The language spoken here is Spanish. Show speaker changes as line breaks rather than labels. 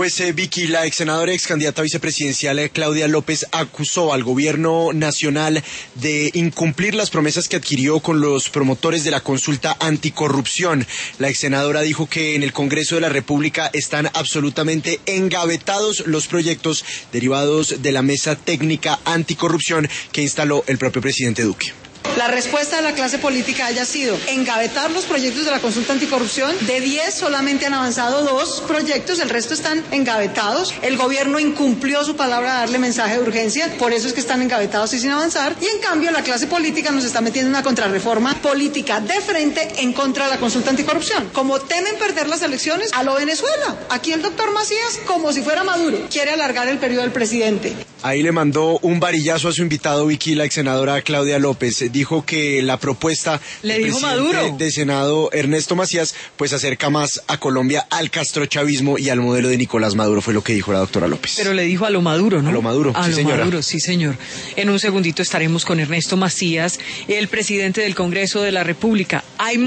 Pues Vicky, la ex senadora y ex candidata vicepresidencial Claudia López acusó al gobierno nacional de incumplir las promesas que adquirió con los promotores de la consulta anticorrupción. La ex senadora dijo que en el Congreso de la República están absolutamente engavetados los proyectos derivados de la mesa técnica anticorrupción que instaló el propio presidente Duque.
La respuesta de la clase política haya sido engavetar los proyectos de la consulta anticorrupción. De 10 solamente han avanzado 2 proyectos, el resto están engavetados. El gobierno incumplió su palabra de darle mensaje de urgencia, por eso es que están engavetados y sin avanzar. Y en cambio la clase política nos está metiendo una contrarreforma política de frente en contra de la consulta anticorrupción. Como temen perder las elecciones, a lo Venezuela. Aquí el doctor Macías, como si fuera Maduro, quiere alargar el periodo del presidente.
Ahí le mandó un varillazo a su invitado Vicky, la ex senadora Claudia López. Dijo que la propuesta
del
presidente de Senado Ernesto Macías pues acerca más a Colombia al castrochavismo y al modelo de Nicolás Maduro, fue lo que dijo la doctora López.
Pero le dijo a lo Maduro, ¿no?
A lo Maduro,
a
sí
lo
señora.
Maduro, sí señor. En un segundito estaremos con Ernesto Macías, el presidente del Congreso de la República. Hay